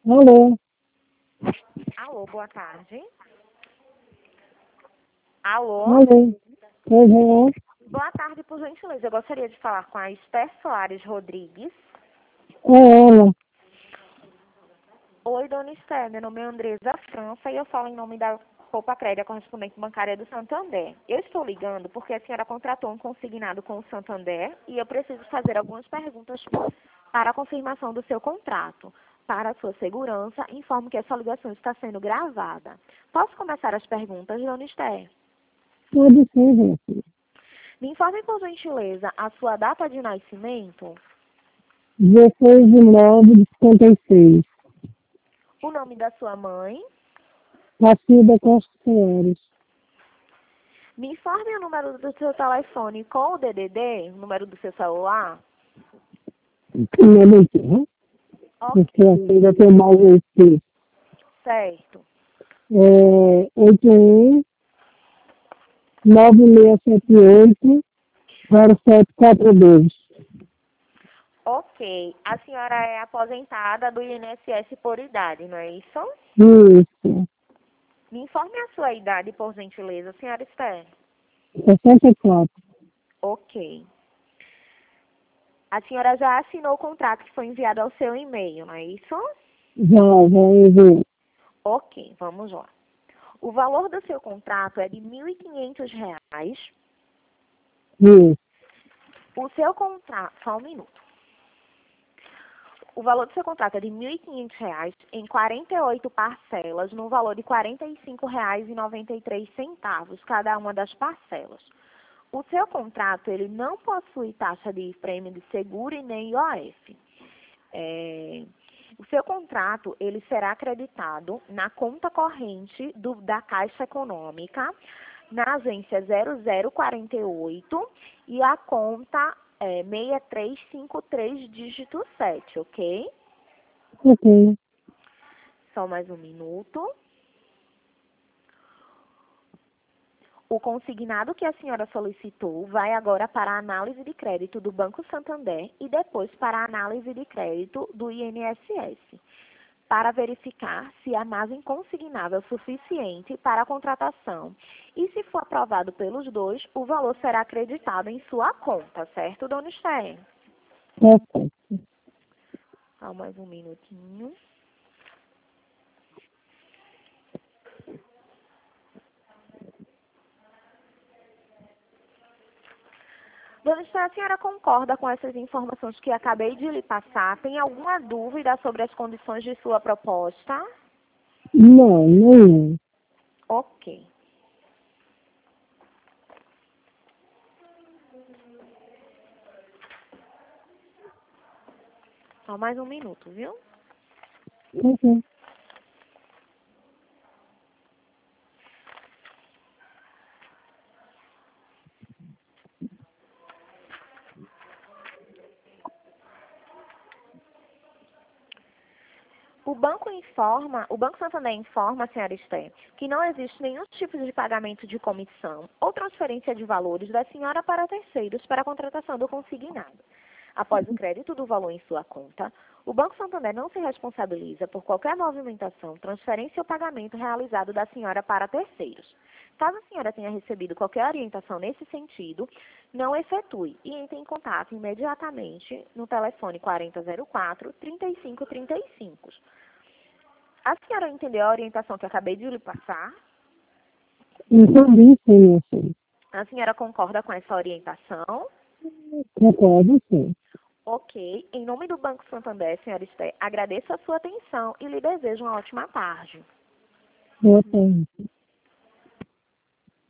Alô? Alô, boa tarde. Alô? Alô? Uhum. Boa tarde, por gentileza. Eu gostaria de falar com a Esther Soares Rodrigues. É ela. Oi, dona Esther. Meu nome é Andresa França e eu falo em nome da Copa Crédito, correspondente bancária do Santander. Eu estou ligando porque a senhora contratou um consignado com o Santander e eu preciso fazer algumas perguntas para a confirmação do seu contrato. Para a sua segurança, informo que essa ligação está sendo gravada. Posso começar as perguntas, dona Esther? Pode ser, gente. Me informe, por gentileza, a sua data de nascimento, 16/9/56. o nome da sua mãe. Cacilda Costa Soares. Me informe o número do seu telefone com o DDD, o número do seu celular. Primeiro aqui, porque Ok, assim ainda tem mal esse. certo. 81 9678 0742. Ok, a senhora é aposentada do INSS por idade, não é isso? Isso. Me informe a sua idade, por gentileza, senhora Esther. 64. Ok. A senhora já assinou o contrato que foi enviado ao seu e-mail, não é isso? Vamos ver. Ok, vamos lá. O valor do seu contrato é de R$ 1.500. Isso. O seu contrato, só um minuto. O valor do seu contrato é de R$ 1.500 em 48 parcelas, no valor de R$ 45,93 cada uma das parcelas. O seu contrato, ele não possui taxa de prêmio de seguro e nem IOF. O seu contrato, ele será acreditado na conta corrente da Caixa Econômica, na agência 0048 e a conta 6353 dígito 7, ok? Ok. Só mais um minuto. O consignado que a senhora solicitou vai agora para a análise de crédito do Banco Santander e depois para a análise de crédito do INSS, para verificar se a margem consignável é suficiente para a contratação. E se for aprovado pelos dois, o valor será acreditado em sua conta, certo, dona Esther? Ok. Só mais um minutinho. Dona Esther, a senhora concorda com essas informações que acabei de lhe passar? Tem alguma dúvida sobre as condições de sua proposta? Não, não. Ok. Só mais um minuto, viu? Ok. O Banco Santander informa, senhora Esther, que não existe nenhum tipo de pagamento de comissão ou transferência de valores da senhora para terceiros para a contratação do consignado. Após o crédito do valor em sua conta, o Banco Santander não se responsabiliza por qualquer movimentação, transferência ou pagamento realizado da senhora para terceiros. Caso a senhora tenha recebido qualquer orientação nesse sentido, não efetue e entre em contato imediatamente no telefone 4004-3535. A senhora entendeu a orientação que acabei de lhe passar? Entendi, sim, assim. A senhora concorda com essa orientação? Concordo, sim. Ok. Em nome do Banco Santander, senhora Esther, agradeço a sua atenção e lhe desejo uma ótima tarde. Boa tarde.